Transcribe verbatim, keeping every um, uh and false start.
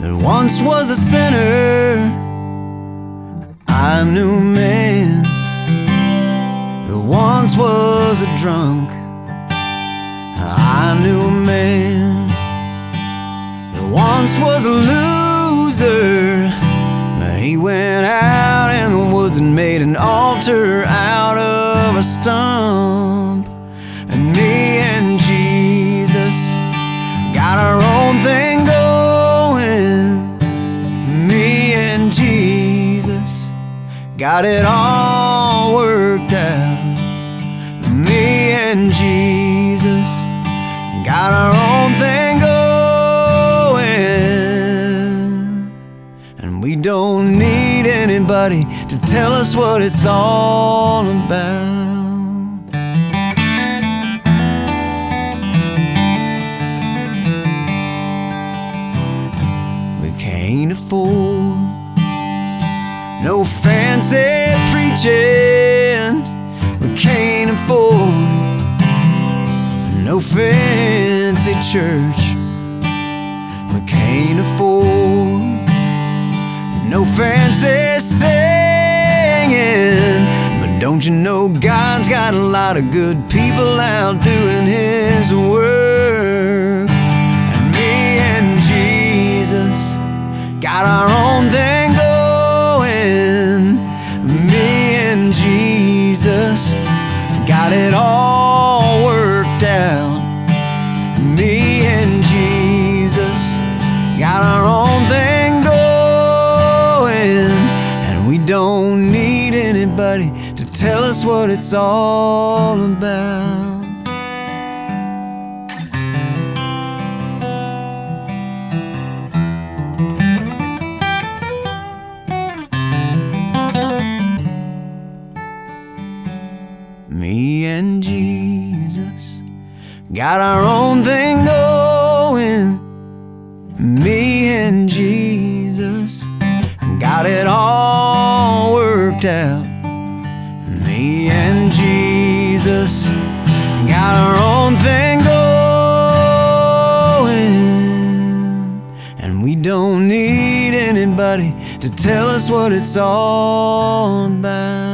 that once was a sinner. I knew a man that once was a drunk. I knew a man that once was a loser, but he went out in the woods and made an altar out of a stump. And me and Jesus got our own thing going. Me and Jesus got it all worked out. Me and Jesus got our own thing going, and we don't need anybody to tell us what it's all about. We can't afford no fancy preaching. We can't afford no fancy church. We can't afford no fancy singing. But don't you know God's got a lot of good people out doing His work? And me and Jesus got our own thing going. Me and Jesus got it all worked out. Me and Jesus got our own thing going, and we don't need anybody to tell us what it's all about. Me and Jesus got our own thing going. Me and Jesus got it all worked out. Me and Jesus got our own thing going, and we don't need anybody to tell us what it's all about.